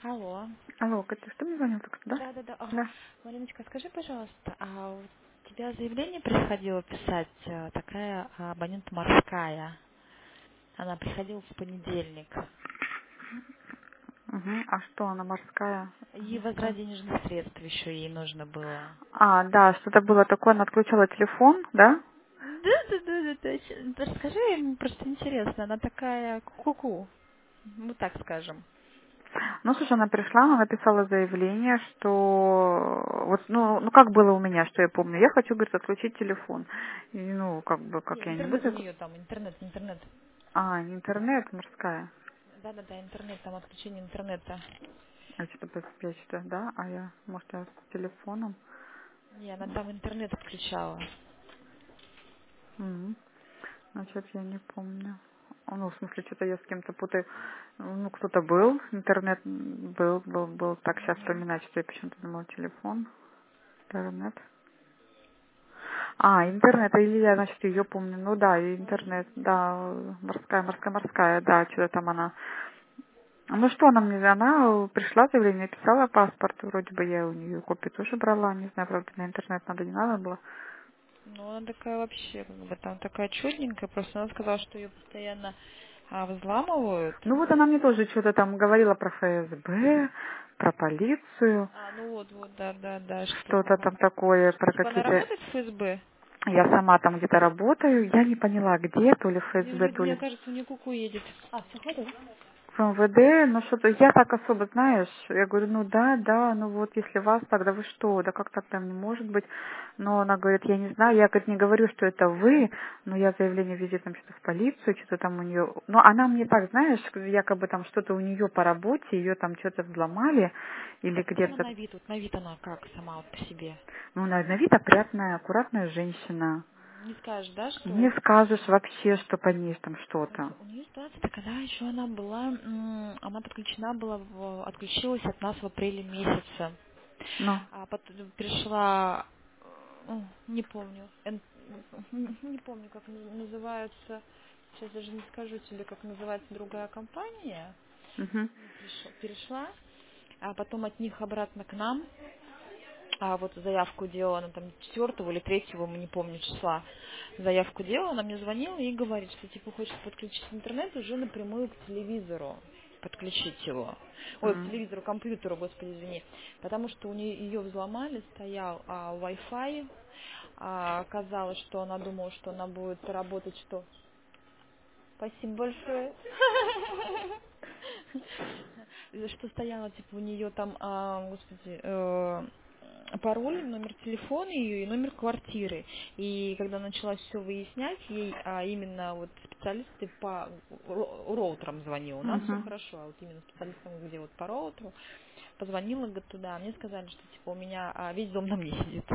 Алло. Алло, Катя, что мне звонил только что, да? Да-да-да. Да. Мариночка, скажи, пожалуйста, а у тебя заявление приходило писать такая абонент морская? Она приходила в понедельник. Угу. А что она морская? И Да. возврат денежных средств еще ей нужно было. А, да, что-то было такое, она отключала телефон, да? Да-да-да, точно. Да, расскажи, мне просто интересно. Она такая ку-ку. Ну, так скажем. Ну, слушай, она пришла, она написала заявление, что вот, ну, как было у меня, что я помню, я хочу, говорит, отключить телефон. И, ну, как бы, как Не, я не интернет у буду... нее там, интернет. А, не интернет, морская. Да-да-да, интернет, там отключение интернета. А что-то я что-то, да? А я, может, я с телефоном? Не, она там интернет отключала. Мгм. Значит, я не помню. Ну, в смысле, что-то я с кем-то путаю. Ну, кто-то был, интернет был. Так, сейчас Мгм. вспоминать, что я почему-то думала телефон, интернет. А, интернет, или я, значит, ее помню. Ну да, и интернет, да, морская, да, что-то там она. Ну что она мне, она пришла, заявление писала, паспорт, вроде бы я у нее копию тоже брала, не знаю, правда, на интернет надо, не надо было. Ну, она такая вообще, как бы там такая чудненькая, просто она сказала, что ее постоянно взламывают. Ну вот она мне тоже что-то там говорила про ФСБ, про полицию. Ну вот, да, что Что-то там такое про типа она какие-то... работает в ФСБ? Я сама там где-то работаю, я не поняла, где, то ли в Мне ФСБ, уже, то мне ли кажется, у нее куку едет. Все, хватит? в МВД, но что-то я так особо, знаешь, я говорю, ну да, ну вот если вас, тогда вы что, да как так там не может быть, но она говорит, я не знаю, я, говорит, не говорю, что это вы, но я заявление везде там что-то в полицию, что-то там у нее, но она мне так, знаешь, якобы там что-то у нее по работе, ее там что-то взломали, или А какая она где-то, на вид? Вот на вид она как сама вот по себе? ну, на вид опрятная, аккуратная женщина. Не скажешь, да, что Не вот скажешь вообще, что по ней там что-то. у нее ситуация такая, когда еще она была, она подключена была, отключилась от нас в апреле месяце. Ну, А потом пришла, не помню, не помню, как называется, сейчас даже не скажу тебе, как называется другая компания. угу, Перешла, а потом от них обратно к нам. А вот заявку делала, она там 4 или 3, мы не помню числа, заявку делала, она мне звонила и говорит, что типа хочет подключить интернет уже напрямую к телевизору, подключить его. Ой, к телевизору, к компьютеру, господи, извини. Потому что у нее ее взломали, стоял Wi-Fi, оказалось, что она думала, что она будет работать, что... Спасибо большое. Что стояло, типа, у нее там, господи, пароль, номер телефона ее и номер квартиры. И когда начала все выяснять, ей именно вот специалисты по роутерам звонил. У нас все угу. хорошо, а вот именно специалистам, где вот по роутеру, позвонила, говорит, туда. Мне сказали, что типа у меня весь дом на мне сидит.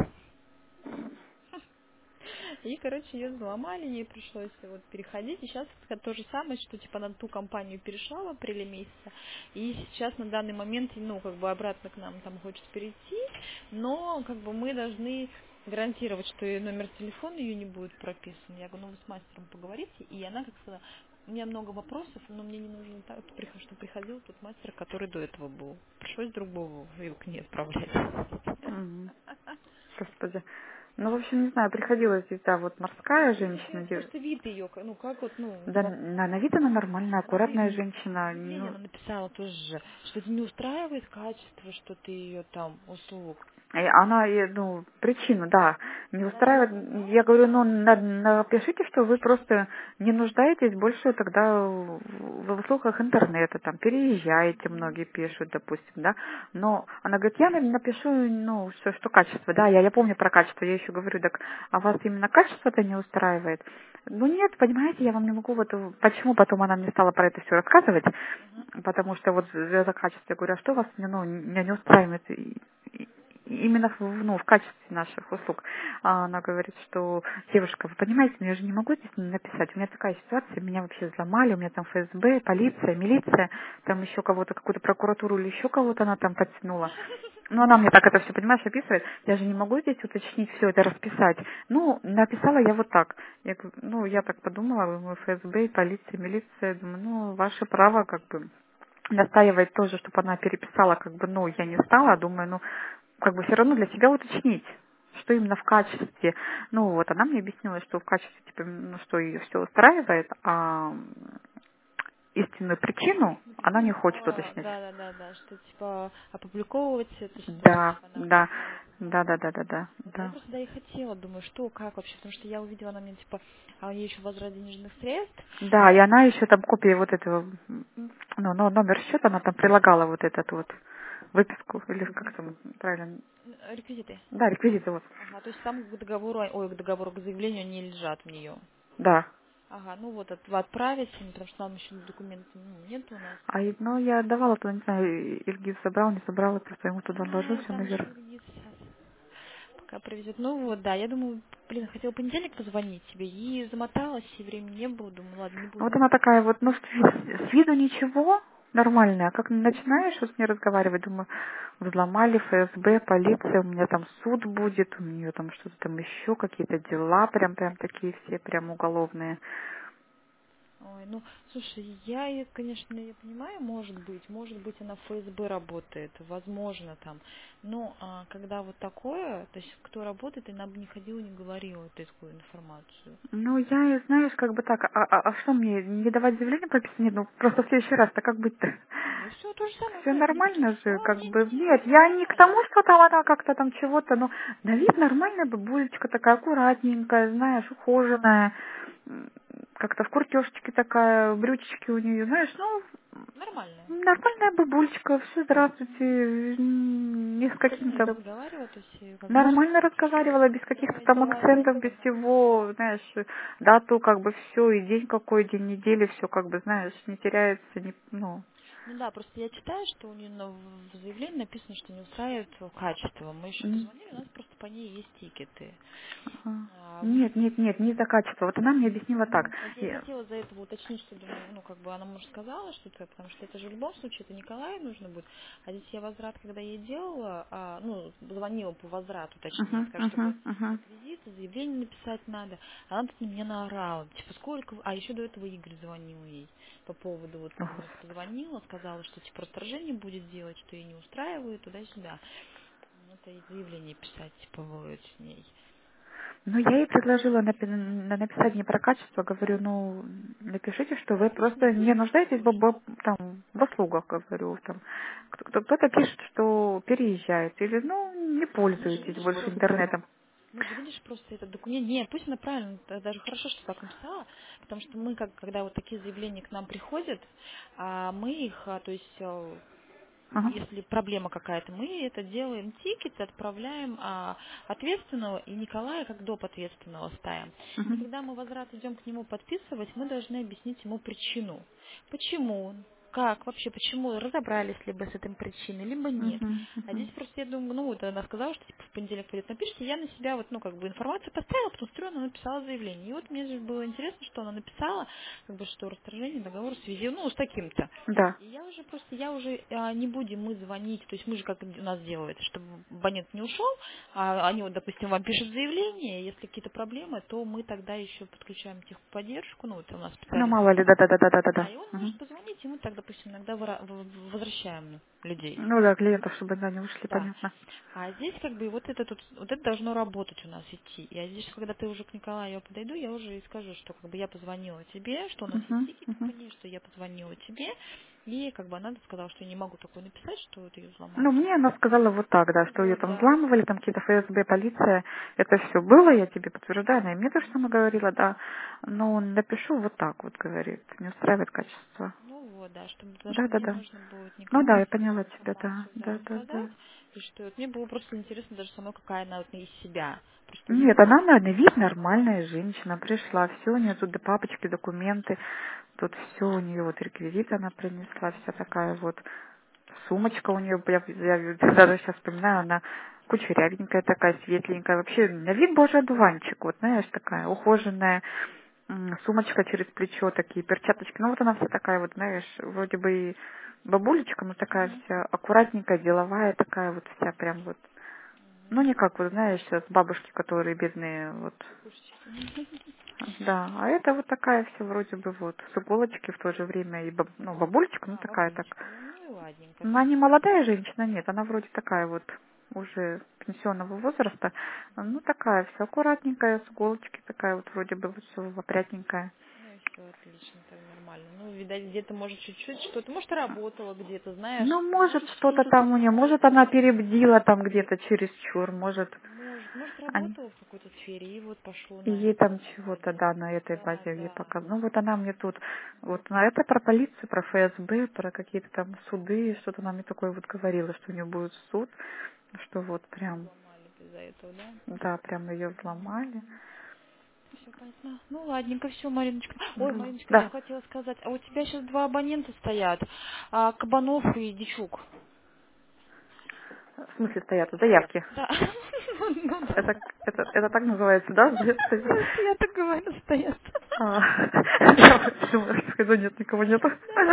И, короче, ее взломали, ей пришлось вот переходить. И сейчас то же самое, что типа на ту компанию перешла в апреле месяце. И сейчас на данный момент, ну, как бы обратно к нам там хочет перейти. Но, как бы, мы должны гарантировать, что и номер телефона ее не будет прописан. Я говорю, ну, вы с мастером поговорите. И она, как сказала, у меня много вопросов, но мне не нужно так, что приходил тот мастер, который до этого был. Пришлось другого к ней отправлять. Угу. Господи. Ну, в общем, не знаю, приходилось здесь, да, вот морская женщина. Просто вид ее, ну как вот, ну, Да, на вид она нормальная, она аккуратная женщина. заявление Ну, она написала тоже, же, что это не устраивает качество, что ты ее там услуг. и она, ну, причину, да, не Она не устраивает. сказала? Я говорю, ну, напишите, что вы просто не нуждаетесь больше тогда в услугах интернета, там, переезжаете, многие пишут, допустим, да. Но она говорит, я напишу, ну, что качество, да, я помню про качество, я еще говорю, так, а вас именно качество-то не устраивает? Ну, нет, понимаете, я вам не могу, вот, почему потом она мне стала про это все рассказывать, потому что вот за качество, я говорю, а что вас, ну, меня не устраивает? Именно ну, в качестве наших услуг. А она говорит, что девушка, вы понимаете, ну я же не могу здесь написать, у меня такая ситуация, меня вообще взломали, у меня там ФСБ, полиция, милиция, там еще кого-то, какую-то прокуратуру или еще кого-то она там подтянула. Ну, она мне так это все, понимаешь, описывает. Я же не могу здесь уточнить все это, расписать. Ну, написала я вот так. Я, ну, я так подумала, мы ФСБ, полиция, милиция, думаю, ну, ваше право, как бы. настаивать тоже, чтобы она переписала, как бы, ну, я не стала, думаю, ну, как бы все равно для себя уточнить, что именно в качестве. Ну, вот, она мне объяснила, что в качестве, типа, ну, что ее все устраивает, а истинную причину Ну, она причину не хочет сказала, уточнять. да, что типа опубликовывать это, что Да, типа она да, хочет, да, да, да, да, да, вот, а я да. просто да и хотела, думаю, что, как вообще, потому что я увидела на мне, типа, а у нее еще возврат денежных средств. Да, и она еще там копии вот этого, ну, номер счета, она там прилагала вот этот вот выписку, или как там правильно. Реквизиты. Да, реквизиты вот. Ага, то есть там к договору, ой, к договору, к заявлению не лежат у нее. Да. Ага, ну вот отправить, потому что там еще документов нет у нас. Ну, я отдавала туда, не знаю, Ильгиз собрал, не собрал, я просто ему туда вложил А, все там еще наверх. Ильгиз сейчас пока привезет. Ну вот, да, я думаю, блин, хотела в понедельник позвонить тебе и замоталась, и времени не было, думаю, ладно, не буду. Вот она такая вот, ну, с виду ничего, нормальная. А как начинаешь вот с ней разговаривать, думаю, взломали ФСБ, полиция, у меня там суд будет, у нее там что-то там еще, какие-то дела, прям такие все, прям уголовные. Ой, ну, слушай, конечно, я понимаю, может быть, она в ФСБ работает, возможно, там. Но когда вот такое, то есть кто работает, она бы не ходила, не говорила вот такую информацию. Ну, я, и знаешь, как бы так, а что мне, не давать заявление прописать? Нет, ну, просто в следующий раз-то как быть-то? Ну, все то же самое Все сказать, не нормально же, причесала, как бы, все нет, я не к нормально. тому, что там она как-то там чего-то, но на вид нормальная бабулечка такая, аккуратненькая, знаешь, ухоженная, как-то в куртежечке такая, брючечки у нее, знаешь, ну, Нормальная. нормальная бабулечка, все, здравствуйте, не с Нормально каким-то, разговаривала, то есть как бы все нормально разговаривала, без каких-то там дела акцентов, без сделаны. всего, знаешь, дату, как бы все, и день какой, день недели, все, как бы, знаешь, не теряется, не, ну, Ну да, просто я читаю, что у нее в заявлении написано, что не устраивает качество. Мы еще м. позвонили, у нас просто по ней есть тикеты. Ага. Вот. Нет, не за качество. Вот она мне объяснила так. Вот я и Я- хотела за этого уточнить, что думаю, ну как бы она, может, сказала что-то, потому что это же в любом случае, это Николаю нужно будет. А здесь я возврат, когда ей делала, ну, звонила по возврату, точнее, Мгм, сказать, чтобы мгм, мгм. реквизиты, заявление написать надо. Она тут на меня наорала. Типа, сколько... А еще до этого Игорь звонил ей по поводу, вот О, она мне Господи. позвонила, сказала, что типа расторжение будет делать, что ей не устраивает, туда-сюда. Это и заявление писать, типа, вот с ней. Ну, я ей предложила написать не про качество, говорю, ну, напишите, что вы просто не нуждаетесь там, в услугах, говорю, там. Кто-то пишет, что переезжает, или, ну, не Мы же, пользуетесь видишь, больше просто интернетом. Мы же, видишь, просто этот документ... Не, пусть она правильно, даже хорошо, что так написала, потому что мы, когда вот такие заявления к нам приходят, мы их, то есть, Ага. если проблема какая-то, мы это делаем тикет, отправляем ответственного, и Николая как доп. Ответственного ставим. И Мгм. когда мы возврат идем к нему подписывать, мы должны объяснить ему причину. Почему? Как вообще, почему разобрались либо с этой причиной, либо нет. Мгм. А здесь Мгм. просто я думаю, ну вот она сказала, что типа в понедельник придет, напишите, я на себя вот, ну как бы информацию поставила, потом смотрю, она написала заявление. И вот мне же было интересно, что она написала, как бы что расторжение договора в связи, ну, с таким-то. Да. И я уже не будем мы звонить, то есть мы же как у нас делается, чтобы абонент не ушел, они вот, допустим, вам пишут заявление, если какие-то проблемы, то мы тогда еще подключаем техподдержку, ну вот у нас Ну, специалист. мало ли, да-да-да-да-да-да. Да, и он Мгм. может позвонить, и мы так, допустим, иногда возвращаем людей. Ну да, клиентов, чтобы, да, не ушли, Да. понятно. А здесь как бы вот это должно работать у нас идти. И здесь, когда ты уже к Николаю я подойду, я уже и скажу, что как бы я позвонила тебе, что у нас есть Мгм. тикеты по Мгм. ней, что я позвонила тебе, и как бы она сказала, что я не могу такое написать, что вот ее Ну, взломали. мне она сказала вот так, да, что ее Вот, там да. взламывали, там какие-то ФСБ, полиция, это все было, я тебе подтверждаю, она и мне то, что она говорила, да, но напишу вот так вот, говорит, не устраивает качество. Ну вот, да, чтобы, потому что мне Да-да-да. нужно будет Ну да, я Николаю поняла тебя, да, информацию, да, да-да-да. задать. И что вот мне было просто интересно даже самой, какая она вот из себя. Просто Нет, увидела. она на вид нормальная женщина, пришла, все, у нее тут до папочки документы, тут все у нее, вот реквизиты она принесла, вся такая вот сумочка у нее, я даже сейчас вспоминаю, она кучерявенькая такая, светленькая, вообще на вид божий одуванчик, вот знаешь, такая ухоженная, сумочка через плечо, такие перчаточки, ну вот она вся такая вот, знаешь, вроде бы и бабулечка, но такая Мгм. вся аккуратненькая, деловая такая вот вся прям вот, ну не как вот, знаешь, сейчас бабушки, которые бедные, вот, Кукушечки. Да, а это вот такая все вроде бы вот с иголочки в то же время и ну, бабулечка, ну А, такая так. бабулечка, ну и ладненько. Но она не молодая женщина, нет, она вроде такая вот уже пенсионного возраста, ну такая вся аккуратненькая, с иголочки такая вот вроде бы вот все опрятненькая. Ну и все отлично, так нормально. Ну, видать, где-то, может, чуть-чуть что-то, может, работала где-то, знаешь, Ну, может, может, что-то служит там у нее, может, она перебдила там где-то чересчур, может, они- работала в какой-то сфере, и вот пошло и на ей это там чего-то, базе. да, на этой Да, базе ей да. показывают. Ну, вот она мне тут, вот на это про полицию, про ФСБ, про какие-то там суды, что-то она мне такое вот говорила, что у нее будет суд, что вот прям, Взломали из-за этого, да? да, прям ее взломали. Все понятно. Ну, ладненько, все, Мариночка. Ой, Ну, Мариночка, еще да, хотела сказать, а у тебя сейчас два абонента стоят, Кабанов и Дичук. в смысле стоят заявки. Да. Ну да. Это, это так называется, да? Я так говорю, стоят. А, я думаю, что скажу, нет, никого нету.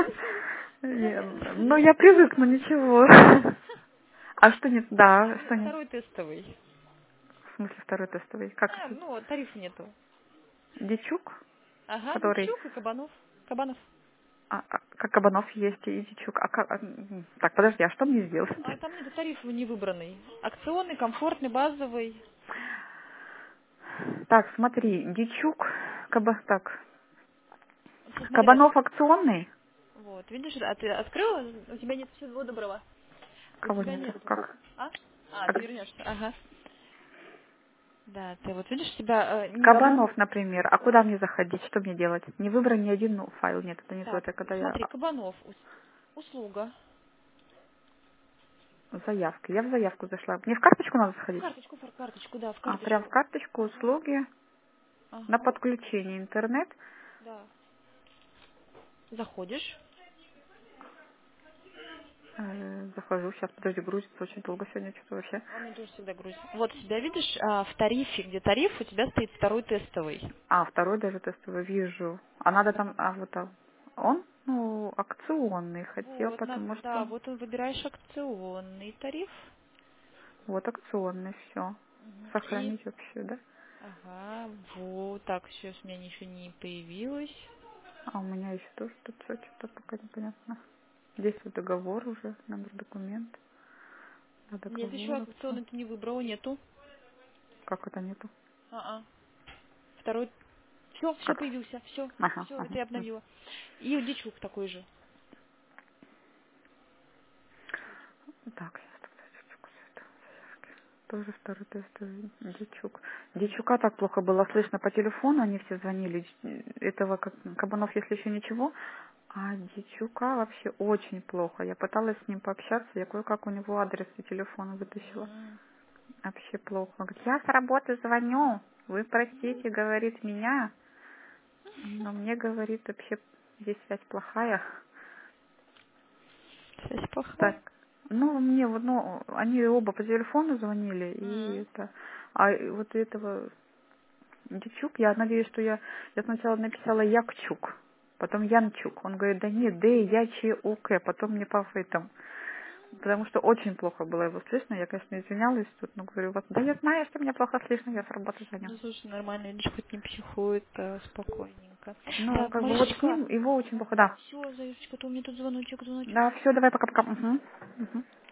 Ну, я привыкну, ничего. А что нет? Да, Ну, что нет? второй тестовый. В смысле второй тестовый? Как это? Ну, тарифа нету. Дичук, Ага, который... Дичук и Кабанов. Кабанов. как Кабанов есть и Дичук. Так, подожди, а что мне сделать? А там нету тарифа не выбранный. Акционный, комфортный, базовый. Так, смотри, Дичук, так, Посмотри, Кабанов акционный. вот, видишь, а ты открыла? У тебя нет всего доброго. У Кого тебя нету? нету. Как? А? А, А ты вернешься. Ага. Да, ты вот видишь, у тебя не в одном. Кабанов, например. А куда мне заходить? Что мне делать? Не выбран ни один файл. Нет, это не то. Так, Это когда я... смотри, Кабанов, услуга. Заявка. Я в заявку зашла. Мне в карточку надо В заходить? карточку, карточку, да, в Прям в карточку. карточку Ага, услуги на ага, подключение интернет. да. Заходишь. Захожу. Сейчас, подожди, грузится очень долго сегодня. Что-то вообще. Он мне тоже всегда грузит. Вот себя видишь, в тарифе, где тариф, у тебя стоит второй тестовый. Второй даже тестовый вижу. А надо Да. там... вот там. Он, ну, акционный хотел, Вот, потому да, что... вот он выбираешь акционный тариф. Вот акционный, все. Мгм. И, Сохранить вообще, да? ага, вот, так, сейчас у меня ничего не появилось. А у меня еще тоже тут что-то пока непонятно. Здесь вот договор уже, номер документа. Да, Нет, еще договор, все. акционный ты не выбрала, нету. Как это нету? А-а. Второй. Все Как? появился, Ага, все, это ага. я обновила. И Дичук такой же. Так, сейчас тогда Дичук это. Тоже второй тестовый Дичук. Дичука так плохо было слышно по телефону, они все звонили. Этого как Кабанов, если еще ничего. А Дичука вообще очень плохо. Я пыталась с ним пообщаться, я кое-как у него адрес и телефон вытащила. М. Вообще плохо. Он говорит, я с работы звоню. Вы простите, говорит, меня. Но мне, говорит, вообще здесь связь плохая. Связь плохая. Так, ну, мне вот, ну, они оба по телефону звонили, и М. это, вот этого Дичук, я надеюсь, что я сначала написала Якчук, потом Янчук. Он говорит, да нет, Д, Я, Ч, У, К, потом мне по этом. Потому что очень плохо было его слышно. Я, конечно, извинялась тут, но говорю, вот, да я знаю, что меня плохо слышно, я с работы звоню. Ну, слушай, нормально, видишь, хоть не психует, спокойненько. Ну, Так, как бы вот с Маришечка, ним его очень плохо, да. все, Заюшечка, то у меня тут звоночек. Да, все, давай, пока-пока. Мгм. Мгм.